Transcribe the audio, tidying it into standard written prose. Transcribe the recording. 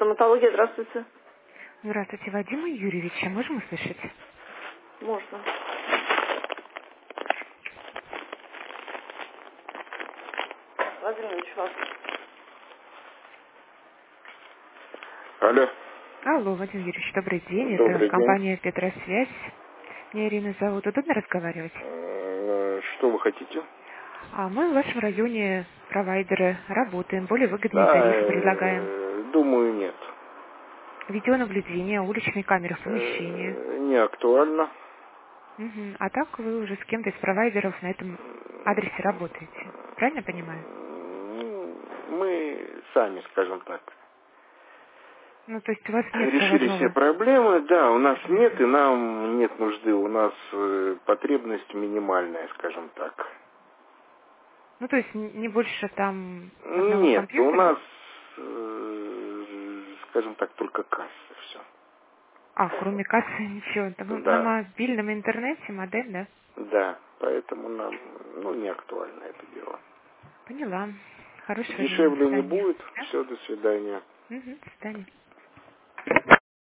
Стоматология, здравствуйте. Здравствуйте, Вадима Юрьевича. Можем услышать? Можно. Владимир Ильич, вас. Алло. Алло, Вадим Юрьевич, добрый день. Добрый Это день. компания Петросвязь. Меня Ирина зовут. Удобно разговаривать? Что вы хотите? Мы в вашем районе провайдеры работаем, более выгодные Да, тарифы предлагаем. думаю, нет. Видеонаблюдение, уличные камеры в помещении. Не актуально. Мгм. А так вы уже с кем-то из провайдеров на этом адресе работаете. Правильно я понимаю? Мы сами, скажем так, Ну, то есть у вас нет решили все проводного. проблемы. Да, у нас нет, и нам нет нужды. У нас потребность минимальная, скажем так. Ну, то есть не больше там одного Нет, у компьютера? нас, скажем так, только касса, все. Кроме кассы ничего. Это вы на Да, мобильном интернете модель, да? да, поэтому нам, не актуально это дело. Поняла. Хорошего дня, до Дешевле не свидания. будет. Да? Все, до свидания. До свидания.